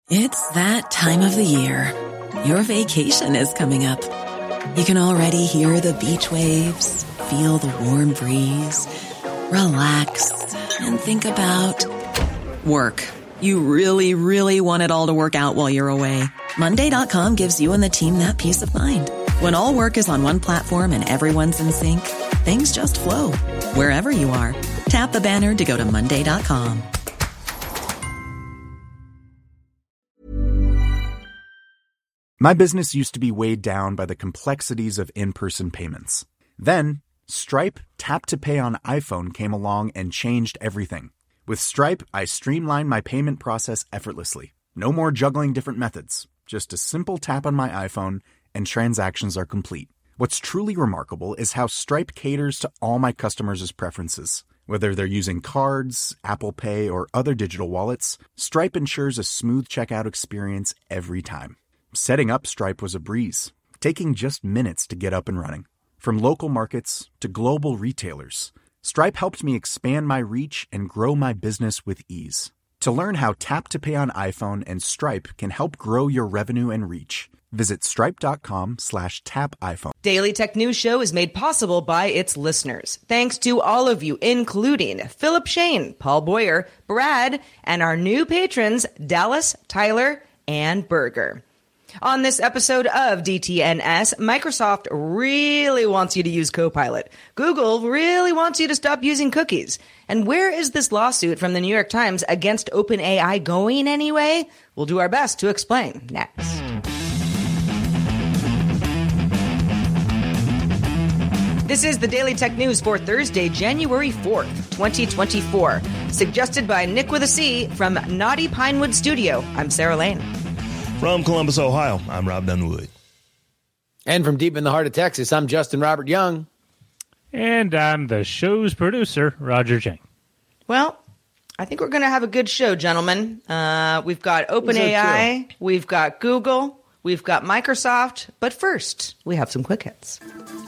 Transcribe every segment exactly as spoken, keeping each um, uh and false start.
It's that time of the year. Your vacation is coming up. You can already hear the beach waves, feel the warm breeze, relax, and think about work. You really, really want it all to work out while you're away. Monday dot com gives you and the team that peace of mind. When all work is on one platform and everyone's in sync, things just flow. Wherever you are, tap the banner to go to Monday dot com. My business used to be weighed down by the complexities of in-person payments. Then, Stripe Tap to Pay on iPhone came along and changed everything. With Stripe, I streamlined my payment process effortlessly. No more juggling different methods. Just a simple tap on my iPhone and transactions are complete. What's truly remarkable is how Stripe caters to all my customers' preferences. Whether they're using cards, Apple Pay, or other digital wallets, Stripe ensures a smooth checkout experience every time. Setting up Stripe was a breeze, taking just minutes to get up and running. From local markets to global retailers, Stripe helped me expand my reach and grow my business with ease. To learn how Tap to Pay on iPhone and Stripe can help grow your revenue and reach, visit stripe.com slash tap iPhone. Daily Tech News Show is made possible by its listeners. Thanks to all of you, including Philip Shane, Paul Boyer, Brad, and our new patrons, Dallas, Tyler, and Berger. On this episode of D T N S, Microsoft really wants you to use Copilot. Google really wants you to stop using cookies. And where is this lawsuit from the New York Times against OpenAI going anyway? We'll do our best to explain next. This is the Daily Tech News for Thursday, January fourth, twenty twenty-four. Suggested by Nick with a C from Naughty Pinewood Studio. I'm Sarah Lane. From Columbus, Ohio, I'm Rob Dunwood. And from deep in the heart of Texas, I'm Justin Robert Young. And I'm the show's producer, Roger Chang. Well, I think we're going to have a good show, gentlemen. Uh, we've got OpenAI, we've got Google, we've got Microsoft. But first, we have some quick hits.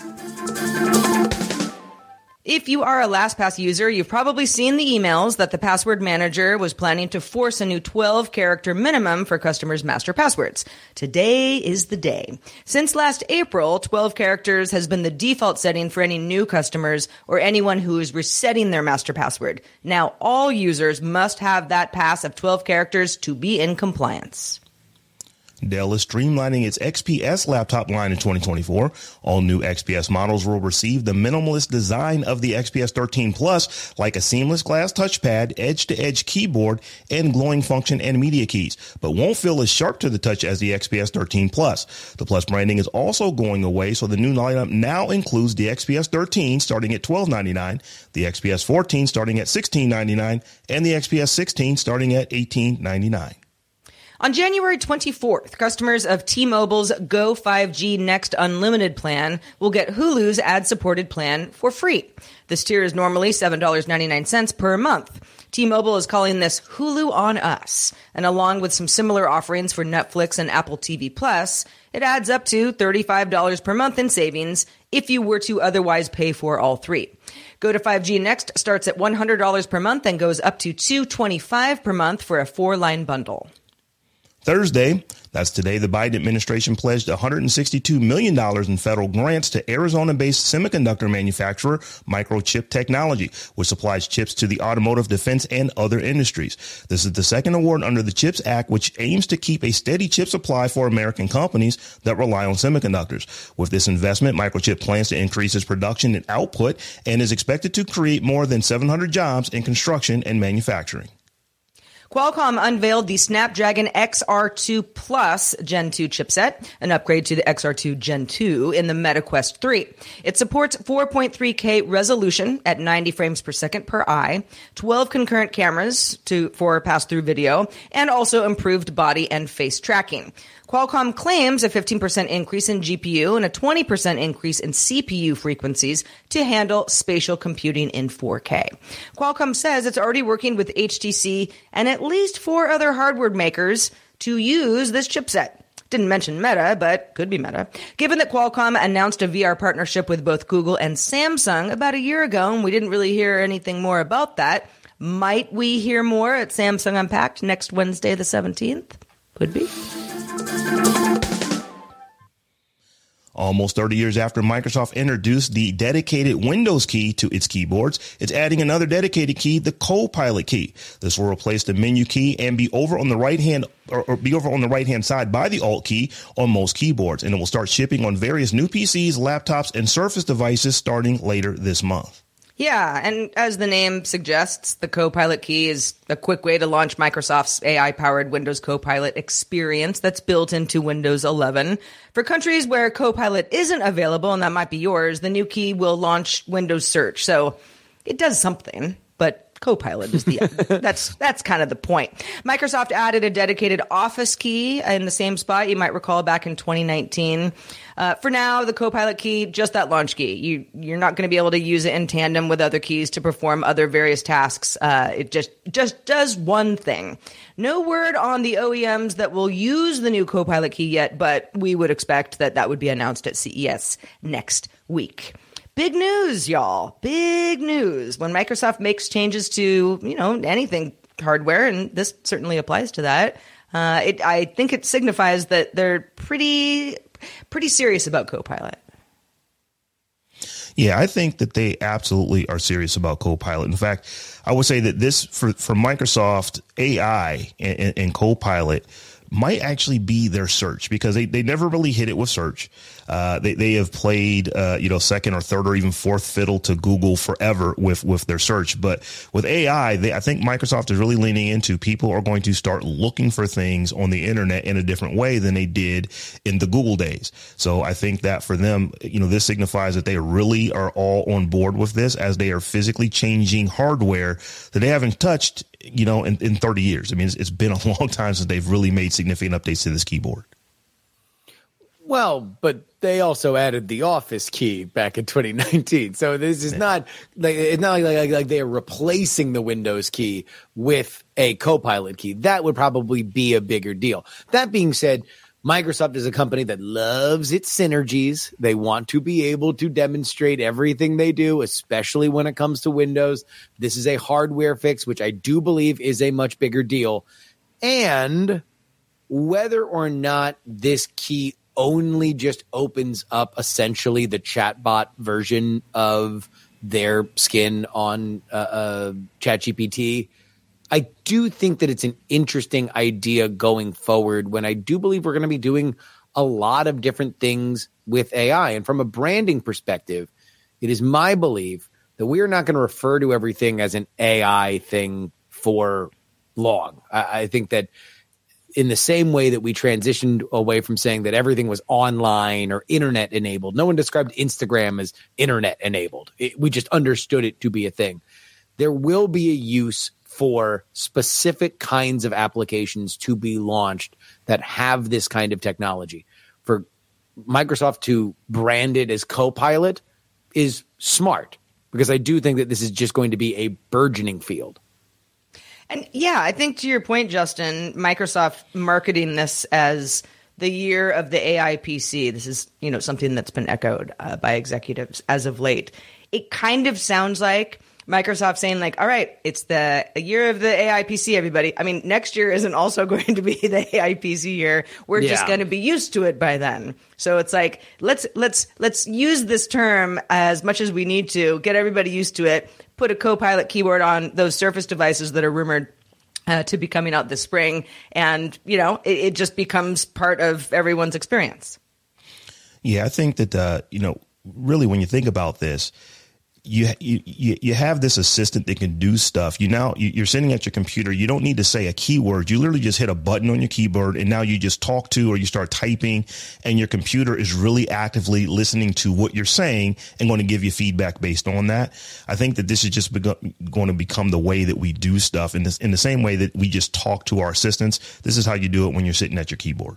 If you are a LastPass user, you've probably seen the emails that the password manager was planning to force a new twelve-character minimum for customers' master passwords. Today is the day. Since last April, twelve characters has been the default setting for any new customers or anyone who is resetting their master password. Now, all users must have that pass of twelve characters to be in compliance. Dell is streamlining its X P S laptop line in twenty twenty-four. All new X P S models will receive the minimalist design of the X P S thirteen Plus, like a seamless glass touchpad, edge-to-edge keyboard, and glowing function and media keys, but won't feel as sharp to the touch as the X P S thirteen Plus. The Plus branding is also going away, so the new lineup now includes the X P S thirteen starting at twelve ninety-nine, the X P S fourteen starting at sixteen ninety-nine, and the X P S sixteen starting at eighteen ninety-nine. On January twenty-fourth, customers of T-Mobile's Go five G Next Unlimited plan will get Hulu's ad-supported plan for free. This tier is normally seven dollars and ninety-nine cents per month. T-Mobile is calling this Hulu on Us, and along with some similar offerings for Netflix and Apple T V Plus, it adds up to thirty-five dollars per month in savings if you were to otherwise pay for all three. Go to five G Next starts at one hundred dollars per month and goes up to two hundred twenty-five dollars per month for a four-line bundle. Thursday, that's today, the Biden administration pledged one hundred sixty-two million dollars in federal grants to Arizona-based semiconductor manufacturer Microchip Technology, which supplies chips to the automotive, defense, and other industries. This is the second award under the CHIPS Act, which aims to keep a steady chip supply for American companies that rely on semiconductors. With this investment, Microchip plans to increase its production and output and is expected to create more than seven hundred jobs in construction and manufacturing. Qualcomm unveiled the Snapdragon X R two Plus Gen two chipset, an upgrade to the X R two Gen two in the Meta Quest three. It supports four point three K resolution at ninety frames per second per eye, twelve concurrent cameras to for pass-through video, and also improved body and face tracking. Qualcomm claims a fifteen percent increase in G P U and a twenty percent increase in C P U frequencies to handle spatial computing in four K. Qualcomm says it's already working with H T C and at least four other hardware makers to use this chipset. Didn't mention Meta, but could be Meta. Given that Qualcomm announced a V R partnership with both Google and Samsung about a year ago, and we didn't really hear anything more about that, might we hear more at Samsung Unpacked next Wednesday the seventeenth? Could be. Almost thirty years after Microsoft introduced the dedicated Windows key to its keyboards, it's adding another dedicated key, the Copilot key. This will replace the menu key and be over on the right hand or, or be over on the right hand side by the Alt key on most keyboards. And it will start shipping on various new P Cs, laptops, and Surface devices starting later this month. Yeah, and as the name suggests, the Copilot key is a quick way to launch Microsoft's A I-powered Windows Copilot experience that's built into Windows eleven. For countries where Copilot isn't available, and that might be yours, the new key will launch Windows Search. So it does something, but Copilot is the that's that's kind of the point. Microsoft added a dedicated Office key in the same spot. You might recall back in twenty nineteen. Uh, for now, the Copilot key, just that launch key. You you're not going to be able to use it in tandem with other keys to perform other various tasks. Uh, it just just does one thing. No word on the O E Ms that will use the new Copilot key yet, but we would expect that that would be announced at C E S next week. Big news, y'all. Big news. When Microsoft makes changes to, you know, anything hardware, and this certainly applies to that, uh, it, I think it signifies that they're pretty, pretty serious about Copilot. Yeah, I think that they absolutely are serious about Copilot. In fact, I would say that this, for, for Microsoft, A I and, and Copilot might actually be their search, because they, they never really hit it with search. Uh, they, they have played, uh, you know, second or third or even fourth fiddle to Google forever with, with their search. But with A I, they, I think Microsoft is really leaning into people are going to start looking for things on the internet in a different way than they did in the Google days. So I think that for them, you know, this signifies that they really are all on board with this, as they are physically changing hardware that they haven't touched, you know, in, in thirty years. I mean, it's, it's been a long time since they've really made significant updates to this keyboard. Well, but they also added the Office key back in twenty nineteen. So this is not like it's not like, like, like they are replacing the Windows key with a Copilot key. That would probably be a bigger deal. That being said, Microsoft is a company that loves its synergies. They want to be able to demonstrate everything they do, especially when it comes to Windows. This is a hardware fix, which I do believe is a much bigger deal. And whether or not this key only just opens up essentially the chatbot version of their skin on uh, uh, ChatGPT, I do think that it's an interesting idea going forward, when I do believe we're going to be doing a lot of different things with A I. And from a branding perspective, it is my belief that we are not going to refer to everything as an A I thing for long. I, I think that in the same way that we transitioned away from saying that everything was online or internet enabled, no one described Instagram as internet enabled. It, we just understood it to be a thing. There will be a use for specific kinds of applications to be launched that have this kind of technology. For Microsoft to brand it as Copilot is smart, because I do think that this is just going to be a burgeoning field. And yeah, I think to your point, Justin, Microsoft marketing this as the year of the A I P C. This is, you know, something that's been echoed uh, by executives as of late. It kind of sounds like Microsoft saying, like, all right, it's the year of the A I P C, everybody. I mean, next year isn't also going to be the A I P C year. We're yeah. just going to be used to it by then. So it's like, let's let's let's use this term as much as we need to, get everybody used to it, put a Copilot keyword on those Surface devices that are rumored uh, to be coming out this spring. And, you know, it, it just becomes part of everyone's experience. Yeah, I think that, uh, you know, really when you think about this, You, you you have this assistant that can do stuff. You now you're sitting at your computer. You don't need to say a keyword. You literally just hit a button on your keyboard, and now you just talk to or you start typing, and your computer is really actively listening to what you're saying and going to give you feedback based on that. I think that this is just begun, going to become the way that we do stuff. In this, in the same way that we just talk to our assistants, this is how you do it when you're sitting at your keyboard.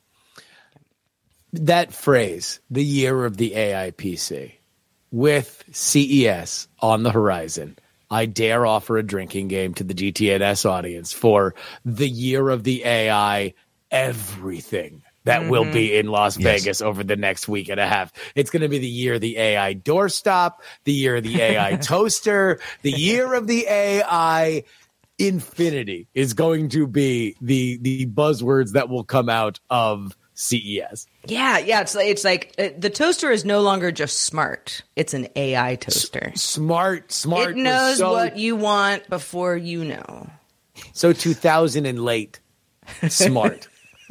That phrase, the year of the A I P C. With C E S on the horizon, I dare offer a drinking game to the G T N S audience for the year of the A I everything that mm-hmm. will be in Las yes. Vegas over the next week and a half. It's going to be the year of the A I doorstop, the year of the A I toaster, the year of the A I infinity is going to be the the buzzwords that will come out of C E S. Yeah, yeah. It's like, it's like uh, the toaster is no longer just smart. It's an A I toaster. S- smart, smart. It knows so, what you want before you know. So two thousand and late. Smart.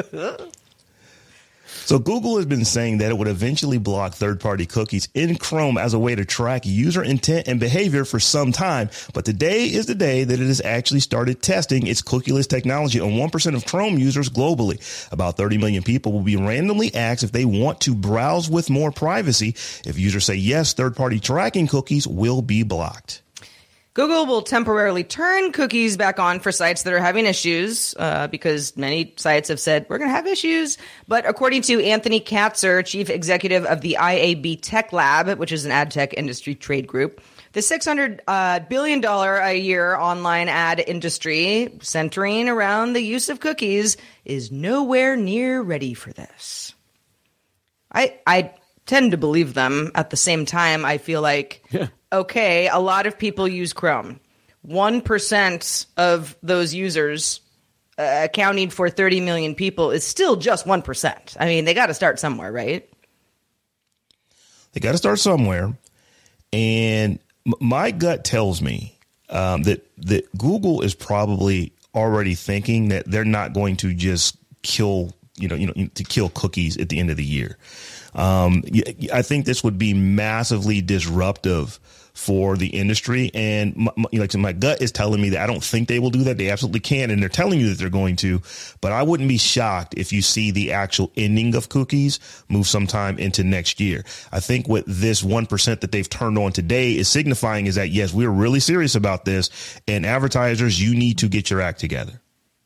So Google has been saying that it would eventually block third-party cookies in Chrome as a way to track user intent and behavior for some time. But today is the day that it has actually started testing its cookieless technology on one percent of Chrome users globally. About thirty million people will be randomly asked if they want to browse with more privacy. If users say yes, third-party tracking cookies will be blocked. Google will temporarily turn cookies back on for sites that are having issues uh, because many sites have said, we're going to have issues. But according to Anthony Katzer, chief executive of the I A B Tech Lab, which is an ad tech industry trade group, the six hundred billion dollars a year online ad industry centering around the use of cookies is nowhere near ready for this. I I tend to believe them. At the same time, I feel like... Yeah. Okay, a lot of people use Chrome. one percent of those users uh, accounting for thirty million people is still just one percent. I mean, they got to start somewhere, right? They got to start somewhere. And m- my gut tells me um, that, that Google is probably already thinking that they're not going to just kill, you know, you know, to kill cookies at the end of the year. Um, I think this would be massively disruptive for the industry. And my, my, like so my gut is telling me that I don't think they will do that. They absolutely can. And they're telling you that they're going to. But I wouldn't be shocked if you see the actual ending of cookies move sometime into next year. I think what this one percent that they've turned on today is signifying is that, yes, we're really serious about this. And advertisers, you need to get your act together.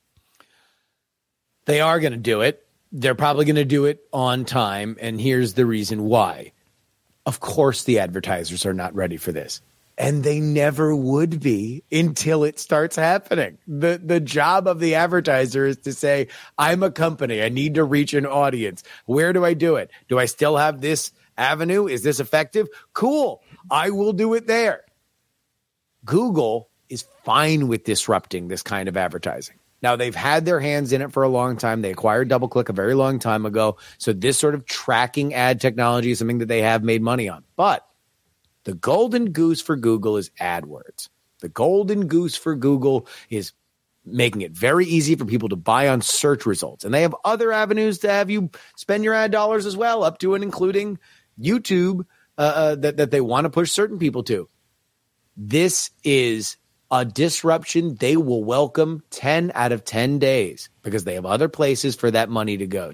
They are going to do it. They're probably going to do it on time. And here's the reason why. Of course, the advertisers are not ready for this. And they never would be until it starts happening. The the job of the advertiser is to say, I'm a company. I need to reach an audience. Where do I do it? Do I still have this avenue? Is this effective? Cool. I will do it there. Google is fine with disrupting this kind of advertising. Now, they've had their hands in it for a long time. They acquired DoubleClick a very long time ago. So this sort of tracking ad technology is something that they have made money on. But the golden goose for Google is AdWords. The golden goose for Google is making it very easy for people to buy on search results. And they have other avenues to have you spend your ad dollars as well, up to and including YouTube, uh, uh, that, that they want to push certain people to. This is a disruption they will welcome ten out of ten days because they have other places for that money to go.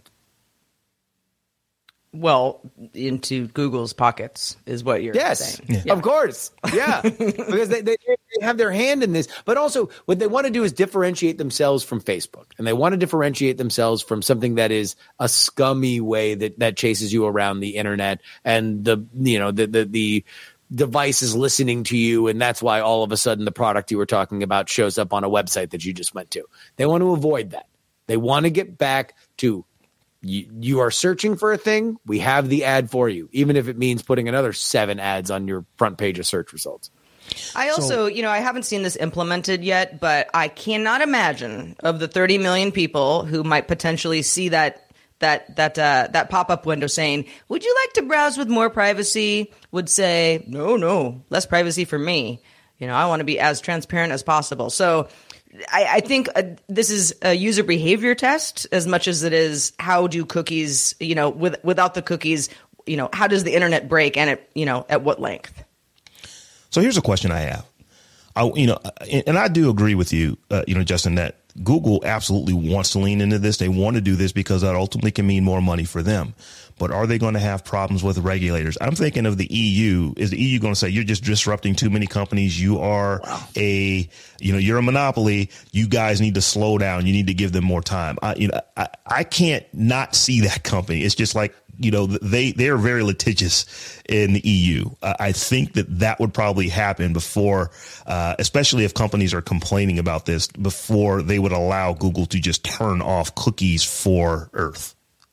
Well, into Google's pockets is what you're yes, saying. Yeah. Of course. Yeah, because they, they, they have their hand in this. But also what they want to do is differentiate themselves from Facebook. And they want to differentiate themselves from something that is a scummy way that, that chases you around the internet and the, you know, the, the, the, device is listening to you, and that's why all of a sudden the product you were talking about shows up on a website that you just went to. They want to avoid that. They want to get back to you, you are searching for a thing, we have the ad for you, even if it means putting another seven ads on your front page of search results. I also, so, you know, I haven't seen this implemented yet, but I cannot imagine of the thirty million people who might potentially see that that that uh, that pop-up window saying, would you like to browse with more privacy, would say, no, no, less privacy for me. You know, I want to be as transparent as possible. So I, I think uh, this is a user behavior test as much as it is how do cookies, you know, with, without the cookies, you know, how does the internet break and, it, you know, at what length? So here's a question I have. I, you know, and I do agree with you, uh, you know, Justin, that Google absolutely wants to lean into this. They want to do this because that ultimately can mean more money for them. But are they going to have problems with regulators? I'm thinking of the E U. Is the E U going to say, you're just disrupting too many companies? You are wow. a, you know, you're a monopoly. You guys need to slow down. You need to give them more time. I, you know, I, I can't not see that company. It's just like, you know, they, they're very litigious in the E U. Uh, I think that that would probably happen before, uh, especially if companies are complaining about this, before they would allow Google to just turn off cookies for Earth.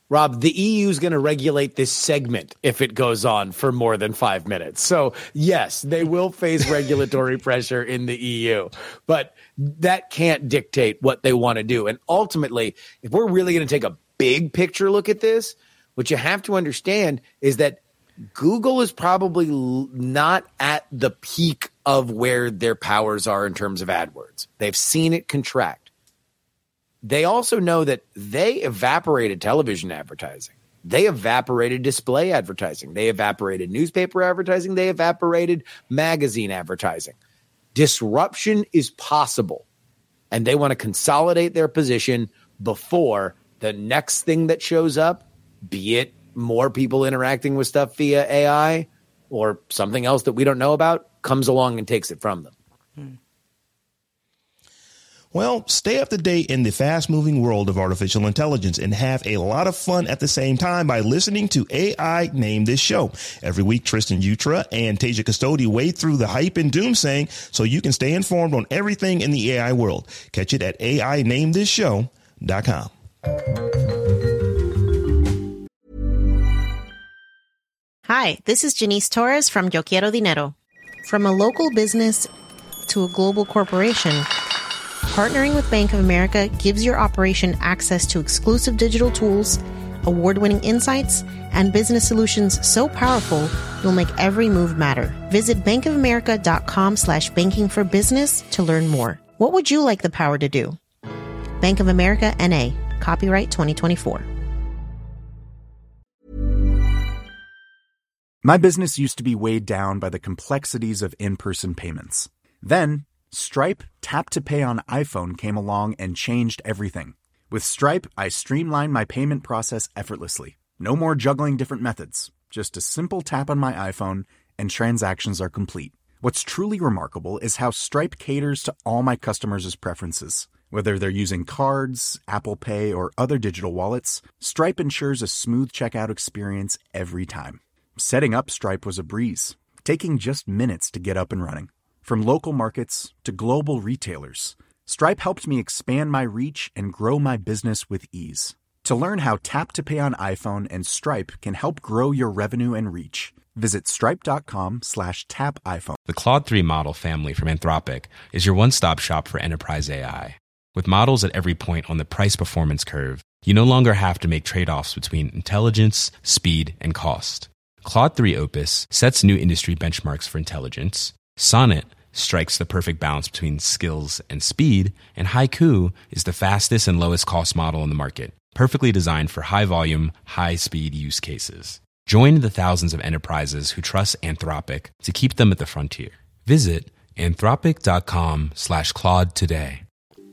Rob, the E U is going to regulate this segment if it goes on for more than five minutes. So, yes, they will face regulatory pressure in the E U, but that can't dictate what they want to do. And ultimately, if we're really going to take a big picture look at this, what you have to understand is that Google is probably not at the peak of where their powers are in terms of AdWords. They've seen it contract. They also know that they evaporated television advertising. They evaporated display advertising. They evaporated newspaper advertising. They evaporated magazine advertising. Disruption is possible, and they want to consolidate their position before the next thing that shows up, be it more people interacting with stuff via A I or something else that we don't know about, comes along and takes it from them. Hmm. Well, stay up to date in the fast-moving world of artificial intelligence and have a lot of fun at the same time by listening to A I Name This Show. Every week, Tristan Utra and Tasia Custodi wade through the hype and doomsaying so you can stay informed on everything in the A I world. Catch it at A I name this show dot com. Hi, this is Janice Torres from Yo Quiero Dinero. From a local business to a global corporation, partnering with Bank of America gives your operation access to exclusive digital tools, award-winning insights, and business solutions so powerful you'll make every move matter. Visit bankofamerica.com slash banking for business to learn more. What would you like the power to do? Bank of America N A. Copyright twenty twenty-four. My business used to be weighed down by the complexities of in-person payments. Then, Stripe Tap to Pay on iPhone came along and changed everything. With Stripe, I streamlined my payment process effortlessly. No more juggling different methods. Just a simple tap on my iPhone and transactions are complete. What's truly remarkable is how Stripe caters to all my customers' preferences. Whether they're using cards, Apple Pay, or other digital wallets, Stripe ensures a smooth checkout experience every time. Setting up Stripe was a breeze, taking just minutes to get up and running. From local markets to global retailers, Stripe helped me expand my reach and grow my business with ease. To learn how Tap to Pay on iPhone and Stripe can help grow your revenue and reach, visit stripe.com slash tap iPhone. The Claude three model family from Anthropic is your one-stop shop for enterprise A I. With models at every point on the price-performance curve, you no longer have to make trade-offs between intelligence, speed, and cost. Claude three Opus sets new industry benchmarks for intelligence. Sonnet strikes the perfect balance between skills and speed. And Haiku is the fastest and lowest cost model in the market, perfectly designed for high-volume, high-speed use cases. Join the thousands of enterprises who trust Anthropic to keep them at the frontier. Visit anthropic.com slash Claude today.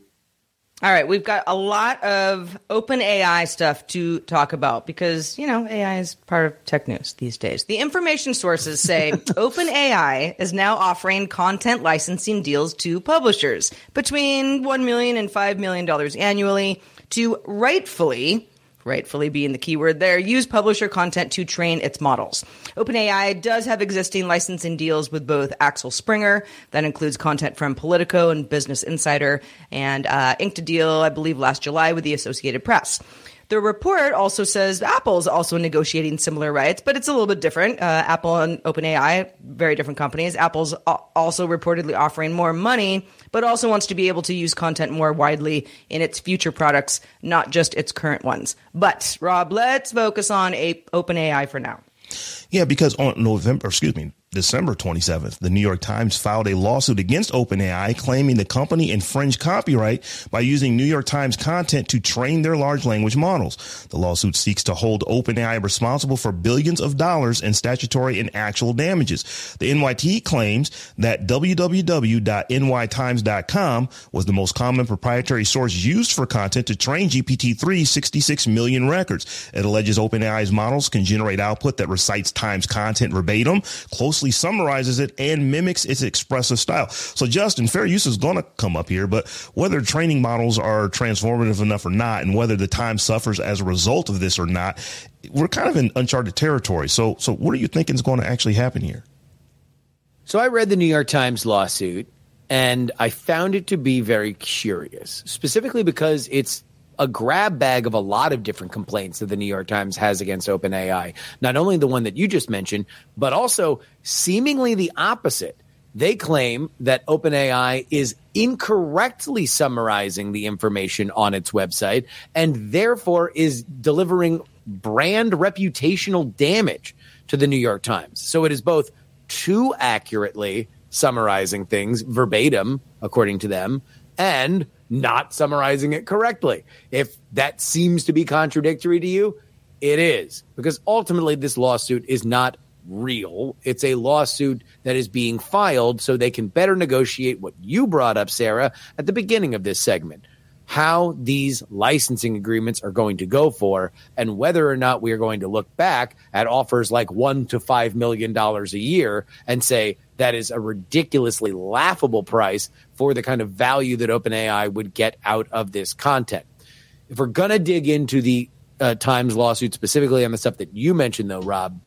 All right, we've got a lot of open A I stuff to talk about because, you know, A I is part of tech news these days. The information sources say OpenAI is now offering content licensing deals to publishers between one million dollars and five million dollars annually to rightfully, rightfully being the keyword there, use publisher content to train its models. OpenAI does have existing licensing deals with both Axel Springer, that includes content from Politico and Business Insider, and uh, inked a deal, I believe, last July with the Associated Press. The report also says Apple is also negotiating similar rights, but it's a little bit different. Uh, Apple and OpenAI, very different companies. Apple's also reportedly offering more money, but also wants to be able to use content more widely in its future products, not just its current ones. But, Rob, let's focus on a- OpenAI for now. Yeah, because on November, excuse me, December twenty-seventh, the New York Times filed a lawsuit against OpenAI claiming the company infringed copyright by using New York Times content to train their large language models. The lawsuit seeks to hold OpenAI responsible for billions of dollars in statutory and actual damages. The N Y T claims that w w w dot n y times dot com was the most common proprietary source used for content to train G P T three's sixty-six million records. It alleges OpenAI's models can generate output that recites Times content verbatim, closely summarizes it, and mimics its expressive style. So, Justin, fair use is going to come up here, but whether training models are transformative enough or not, and whether the Times suffers as a result of this or not, we're kind of in uncharted territory. So, so what are you thinking is going to actually happen here? So I read the New York Times lawsuit, and I found it to be very curious, specifically because it's a grab bag of a lot of different complaints that the New York Times has against OpenAI. Not only the one that you just mentioned, but also seemingly the opposite. They claim that OpenAI is incorrectly summarizing the information on its website and therefore is delivering brand reputational damage to the New York Times. So it is both too accurately summarizing things verbatim, according to them, and not summarizing it correctly. If that seems to be contradictory to you, it is. Because ultimately, this lawsuit is not real. It's a lawsuit that is being filed so they can better negotiate what you brought up, Sarah, at the beginning of this segment. How these licensing agreements are going to go for, and whether or not we are going to look back at offers like one to five million dollars a year and say that is a ridiculously laughable price for the kind of value that OpenAI would get out of this content. If we're going to dig into the uh, Times lawsuit specifically on the stuff that you mentioned, though, Rob,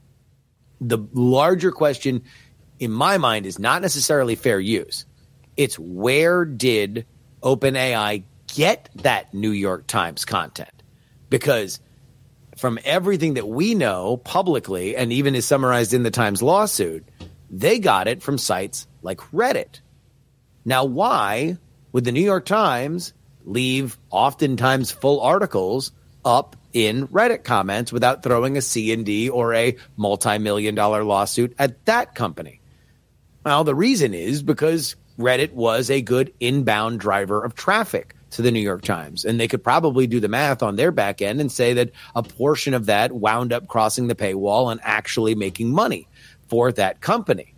the larger question in my mind is not necessarily fair use. It's where did OpenAI get that New York Times content? Because from everything that we know publicly, and even is summarized in the Times lawsuit, they got it from sites like Reddit. Now, why would the New York Times leave oftentimes full articles up in Reddit comments without throwing a C and D or a multi-million dollar lawsuit at that company? Well, the reason is because Reddit was a good inbound driver of traffic to the New York Times. And they could probably do the math on their back end and say that a portion of that wound up crossing the paywall and actually making money for that company.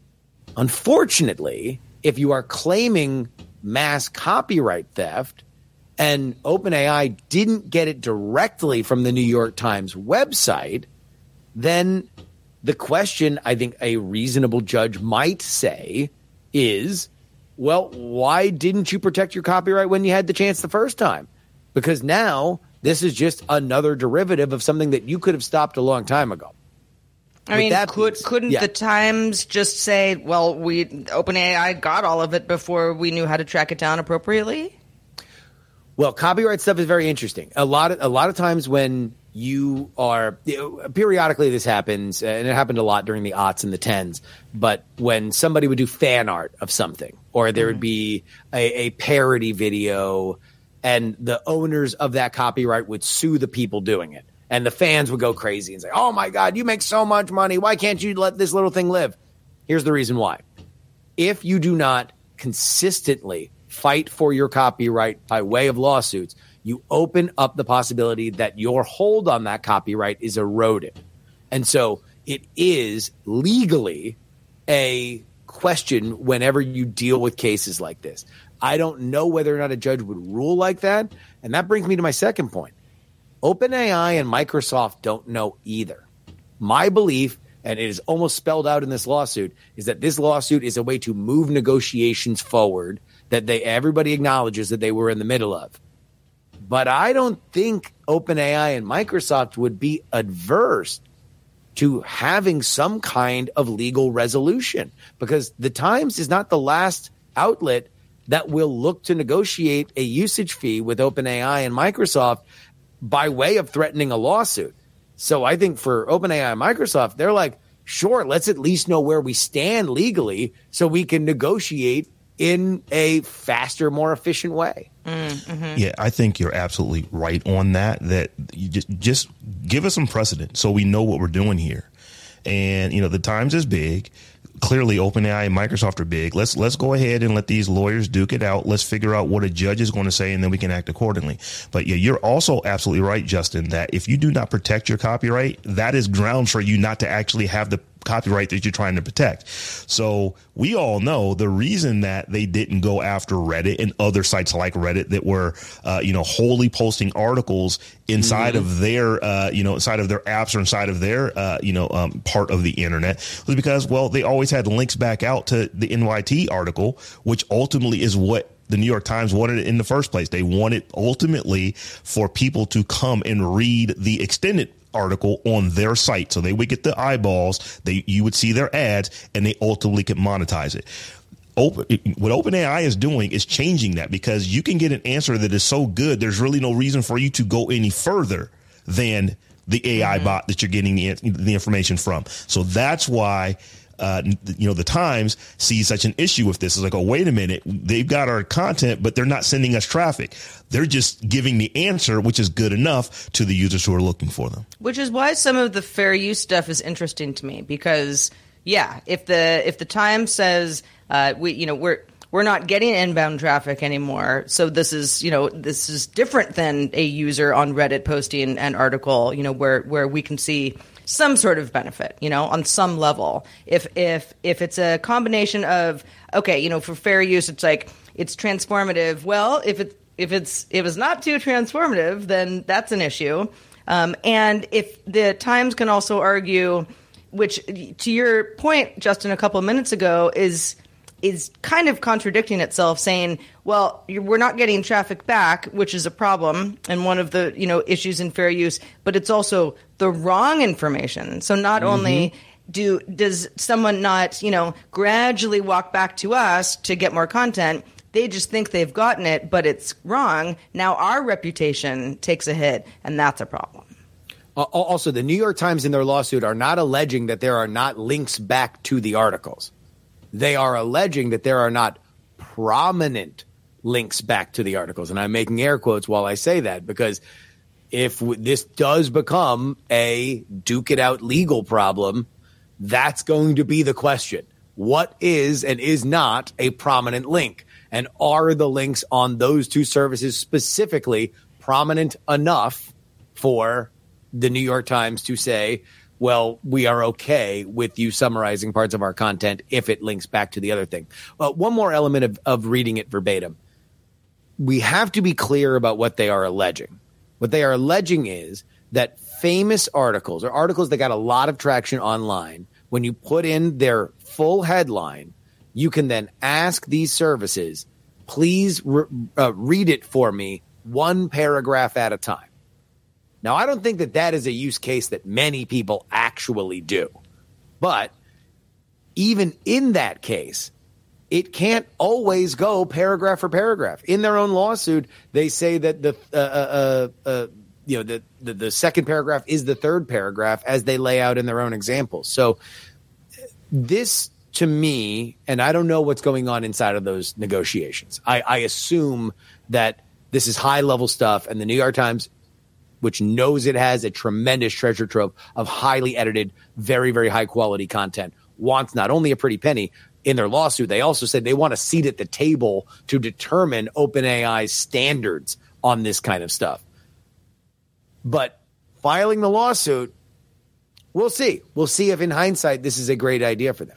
Unfortunately, if you are claiming mass copyright theft and OpenAI didn't get it directly from the New York Times website, then the question I think a reasonable judge might say is, well, why didn't you protect your copyright when you had the chance the first time? Because now this is just another derivative of something that you could have stopped a long time ago. I With mean, that could, piece, couldn't yeah. the Times just say, well, we OpenAI got all of it before we knew how to track it down appropriately? Well, copyright stuff is very interesting. A lot of a lot of times when you are periodically this happens, and it happened a lot during the aughts and the tens. But when somebody would do fan art of something, or there would be a, a parody video, and the owners of that copyright would sue the people doing it, and the fans would go crazy and say, "Oh my God, you make so much money! Why can't you let this little thing live?" Here's the reason why: if you do not consistently fight for your copyright by way of lawsuits, you open up the possibility that your hold on that copyright is eroded. And so it is legally a question whenever you deal with cases like this. I don't know whether or not a judge would rule like that. And that brings me to my second point. OpenAI and Microsoft don't know either. My belief, and it is almost spelled out in this lawsuit, is that this lawsuit is a way to move negotiations forward that they everybody acknowledges that they were in the middle of. But I don't think OpenAI and Microsoft would be adverse to having some kind of legal resolution, because the Times is not the last outlet that will look to negotiate a usage fee with OpenAI and Microsoft by way of threatening a lawsuit. So I think for OpenAI and Microsoft, they're like, sure, let's at least know where we stand legally so we can negotiate in a faster, more efficient way. Mm-hmm. Yeah, I think you're absolutely right on that, that you just, just give us some precedent so we know what we're doing here. And, you know, the Times is big. Clearly, OpenAI and Microsoft are big. Let's let's go ahead and let these lawyers duke it out. Let's figure out what a judge is going to say, and then we can act accordingly. But yeah, you're also absolutely right, Justin, that if you do not protect your copyright, that is grounds for you not to actually have the copyright that you're trying to protect. So we all know the reason that they didn't go after Reddit and other sites like Reddit that were, uh, you know, wholly posting articles inside mm-hmm. of their, uh, you know, inside of their apps or inside of their, uh, you know, um, part of the internet was because, well, they always had links back out to the N Y T article, which ultimately is what the New York Times wanted it in the first place. They wanted ultimately for people to come and read the extended article on their site, so they would get the eyeballs, they you would see their ads, and they ultimately could monetize it. Open, what OpenAI is doing is changing that, because you can get an answer that is so good, there's really no reason for you to go any further than the A I mm-hmm. bot that you're getting the, the information from. So that's why, uh, you know, the Times sees such an issue with this. It's like, oh, wait a minute, they've got our content, but they're not sending us traffic. They're just giving the answer, which is good enough, to the users who are looking for them. Which is why some of the fair use stuff is interesting to me, because, yeah, if the if the Times says, Uh, we, you know, we're we're not getting inbound traffic anymore. So this is, you know, this is different than a user on Reddit posting an article, you know, where where we can see some sort of benefit, you know, on some level. If if if it's a combination of, okay, you know, for fair use, it's like it's transformative. Well, if it if it's if it's not too transformative, then that's an issue. Um, and if the Times can also argue, which to your point, Justin, a couple of minutes ago, is. is kind of contradicting itself, saying, well, you're, we're not getting traffic back, which is a problem and one of the, you know, issues in fair use, but it's also the wrong information. So not mm-hmm. only do does someone not, you know, gradually walk back to us to get more content, they just think they've gotten it, but it's wrong. Now our reputation takes a hit, and that's a problem. Uh, also, the New York Times in their lawsuit are not alleging that there are not links back to the articles. They are alleging that there are not prominent links back to the articles. And I'm making air quotes while I say that, because if w- this does become a duke it out legal problem, that's going to be the question. What is and is not a prominent link? And are the links on those two services specifically prominent enough for the New York Times to say, well, we are okay with you summarizing parts of our content if it links back to the other thing. Well, one more element of, of reading it verbatim. We have to be clear about what they are alleging. What they are alleging is that famous articles, or articles that got a lot of traction online, when you put in their full headline, you can then ask these services, please re- uh, read it for me one paragraph at a time. Now, I don't think that that is a use case that many people actually do. But even in that case, it can't always go paragraph for paragraph. In their own lawsuit, they say that the uh, uh, uh, you know the, the the second paragraph is the third paragraph, as they lay out in their own examples. So this, to me, and I don't know what's going on inside of those negotiations. I, I assume that this is high-level stuff, and the New York Times, which knows it has a tremendous treasure trove of highly edited, very, very high-quality content, wants not only a pretty penny. In their lawsuit, they also said they want a seat at the table to determine OpenAI's standards on this kind of stuff. But filing the lawsuit, we'll see. We'll see if in hindsight this is a great idea for them.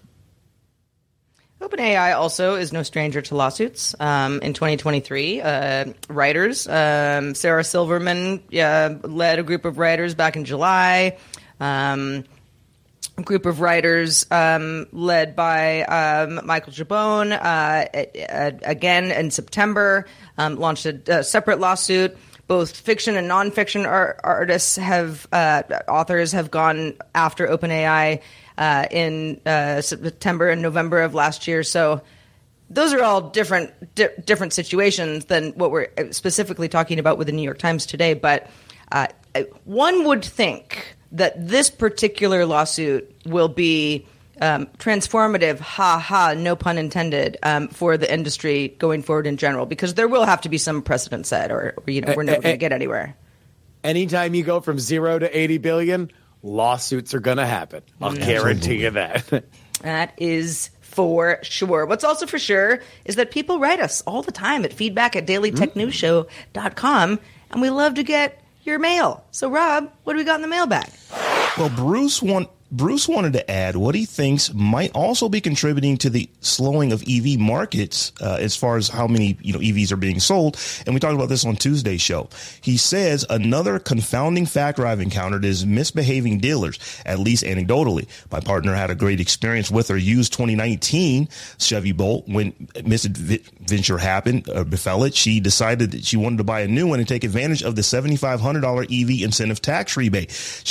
OpenAI also is no stranger to lawsuits. Um, in twenty twenty-three, uh, writers, um, Sarah Silverman uh, led a group of writers back in July. Um, a group of writers um, led by um, Michael Chabon, uh, again in September, um, launched a, a separate lawsuit. Both fiction and nonfiction art- artists have, uh, authors have gone after OpenAI uh, in uh, September and November of last year. So those are all different di- different situations than what we're specifically talking about with the New York Times today. But uh, one would think that this particular lawsuit will be um, transformative, ha ha, no pun intended, um, for the industry going forward in general, because there will have to be some precedent set, or, or you know, we're never uh, uh, going to get anywhere. Anytime you go from zero to eighty billion, lawsuits are going to happen. I'll mm-hmm. guarantee you that. That is for sure. What's also for sure is that people write us all the time at feedback at daily tech news show dot com, and we love to get your mail. So, Rob, what do we got in the mailbag? Well, Bruce want, Bruce wanted to add what he thinks might also be contributing to the slowing of E V markets uh, as far as how many you know E Vs are being sold. And we talked about this on Tuesday's show. He says another confounding factor I've encountered is misbehaving dealers, at least anecdotally. My partner had a great experience with her used twenty nineteen Chevy Bolt. When misadventure happened, or befell it, she decided that she wanted to buy a new one and take advantage of the seven thousand five hundred dollars E V incentive tax rebate. She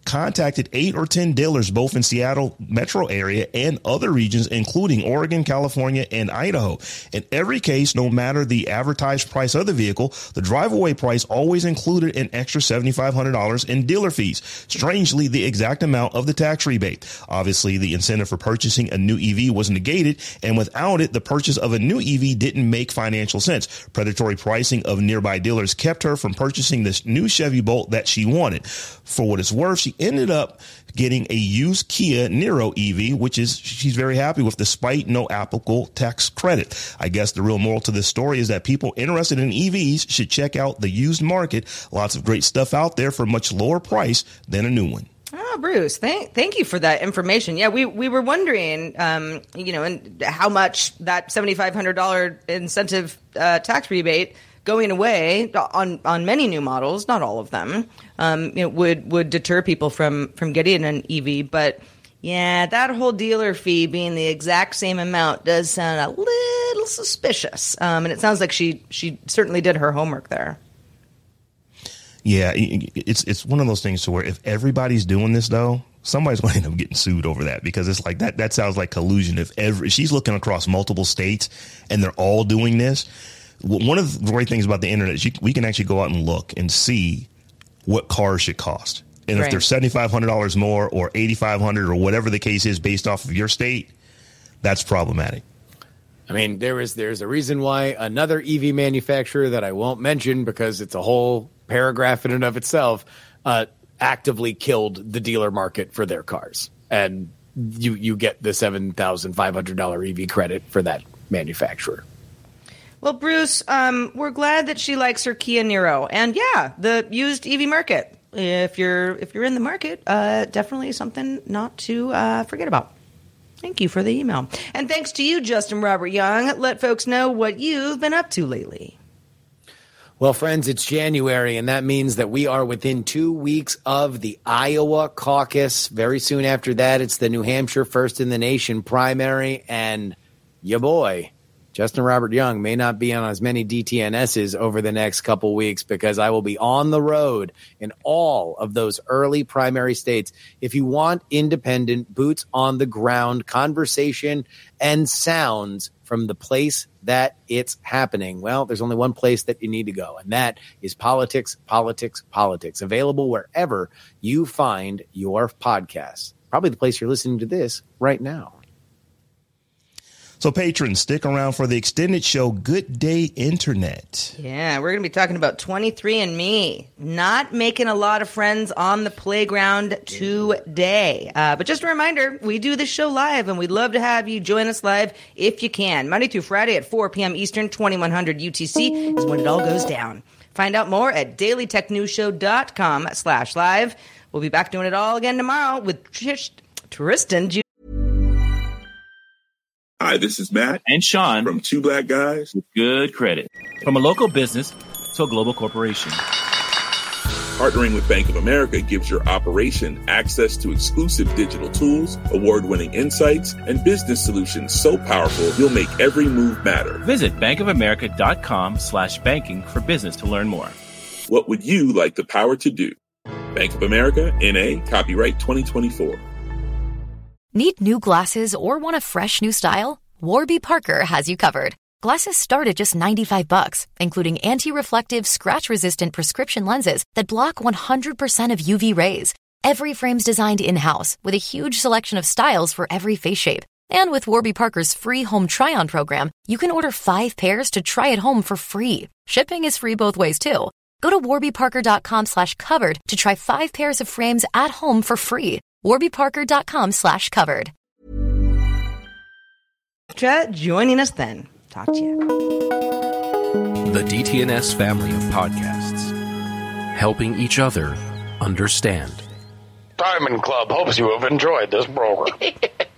contacted eight or ten dealers, both in Seattle metro area and other regions, including Oregon, California, and Idaho. In every case, no matter the advertised price of the vehicle, the drive-away price always included an extra seven thousand five hundred dollars in dealer fees. Strangely, the exact amount of the tax rebate. Obviously, the incentive for purchasing a new E V was negated, and without it, the purchase of a new E V didn't make financial sense. Predatory pricing of nearby dealers kept her from purchasing this new Chevy Bolt that she wanted. For what it's worth, she ended up getting a used Kia Niro E V, which is she's very happy with despite no applicable tax credit. I guess the real moral to this story is that people interested in E Vs should check out the used market. Lots of great stuff out there for a much lower price than a new one. Oh, Bruce, thank thank you for that information. Yeah, we, we were wondering, um, you know, and how much that seven thousand five hundred dollars incentive uh, tax rebate going away on, on many new models, not all of them, um, you know, would would deter people from from getting an E V. But yeah, that whole dealer fee being the exact same amount does sound a little suspicious. Um, and it sounds like she she certainly did her homework there. Yeah, it's it's one of those things to where if everybody's doing this, though, somebody's going to end up getting sued over that, because it's like that. That sounds like collusion. If every she's looking across multiple states and they're all doing this. One of the great things about the internet is you, we can actually go out and look and see what cars should cost. And right. if they're seven thousand five hundred dollars more or eight thousand five hundred dollars or whatever the case is based off of your state, that's problematic. I mean, there is there's a reason why another E V manufacturer that I won't mention because it's a whole paragraph in and of itself uh, actively killed the dealer market for their cars. And you, you get the seven thousand five hundred dollars E V credit for that manufacturer. Well, Bruce, um, we're glad that she likes her Kia Niro. And yeah, the used E V market. If you're if you're in the market, uh, definitely something not to uh, forget about. Thank you for the email. And thanks to you, Justin Robert Young. Let folks know what you've been up to lately. Well, friends, it's January, and that means that we are within two weeks of the Iowa caucus. Very soon after that, it's the New Hampshire First in the Nation primary. And ya boy, Justin Robert Young may not be on as many D T N S's over the next couple weeks because I will be on the road in all of those early primary states. If you want independent, boots on the ground conversation and sounds from the place that it's happening, well, there's only one place that you need to go, and that is Politics, Politics, Politics, available wherever you find your podcasts. Probably the place you're listening to this right now. So patrons, stick around for the extended show, Good Day Internet. Yeah, we're going to be talking about twenty-three and me. Not making a lot of friends on the playground today. Uh, but just a reminder, we do this show live, and we'd love to have you join us live if you can. Monday through Friday at four p.m. Eastern, twenty-one hundred U T C is when it all goes down. Find out more at dailytechnewsshow.com slash live. We'll be back doing it all again tomorrow with Trish, Tristan. Hi, this is Matt and Sean from Two Black Guys with Good Credit. From a local business to a global corporation. Partnering with Bank of America gives your operation access to exclusive digital tools, award-winning insights, and business solutions so powerful you'll make every move matter. Visit bankofamerica.com slash banking for business to learn more. What would you like the power to do? Bank of America, N A, copyright twenty twenty-four. Need new glasses or want a fresh new style? Warby Parker has you covered. Glasses start at just ninety-five bucks, including anti-reflective, scratch-resistant prescription lenses that block one hundred percent of U V rays. Every frame's designed in-house with a huge selection of styles for every face shape. And with Warby Parker's free home try-on program, you can order five pairs to try at home for free. Shipping is free both ways, too. Go to warbyparker.com slash covered to try five pairs of frames at home for free. warbyparker.com slash covered. Joining us then. Talk to you. The D T N S family of podcasts. Helping each other understand. Diamond Club hopes you have enjoyed this program.